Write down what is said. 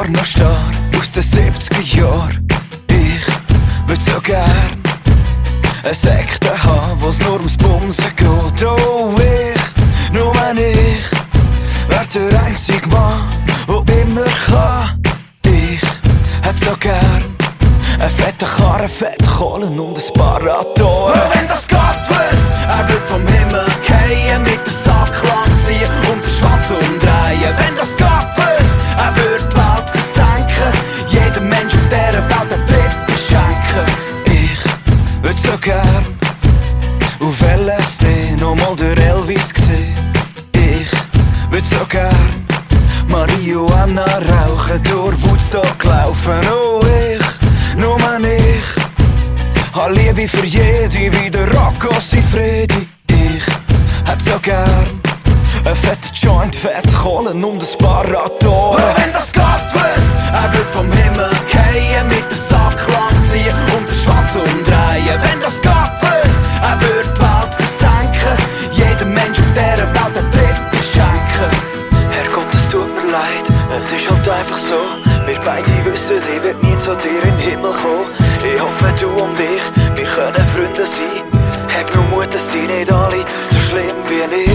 Pornostar aus den 70er Jahren. Ich würd so gern eine Sekte haben, wo's nur ums Bumsen geht. Oh, nur wenn ich wär der einzige Mann, der immer kann. Ich hätt so gern eine fette Karre, fette Kohlen und ein paar Radtoren. Und wenn das geht, was? Würd vom Himmel fallen, mit der Sacklang ziehen und den Schwanz umdrehen. Wenn das geht, was? Würd die Welt versenken, jedem Mensch auf dieser Welt einen Trip schenken. Ich würd so gern auf LSD nochmal durch Elvis sehen. Ich würd so gern Marihuana rauchen, durch Woodstock laufen. Oh, nur ich hab Liebe für jede, wie der Rocco Siffredi. Ich hätt so gern ein fetter Joint, fette Kohlen und ein paar Radtoren. Und wenn das geht, was? Würd vom Himmel fallen, mit der Sacklang ziehen und den Schwanz umdrehen. Wenn das geht, was? Würd die Welt versenken, jedem Mensch auf dieser Welt einen Trip schenken. Herrgott, es tut mir leid, es ist halt einfach so. Wir beide wissen, ich werd nie zu dir in den Himmel kommen. Ich hoffe, du und ich, wir können Freunde sein. Hab nur Mut, dass sie nicht alle so schlimm wie ich.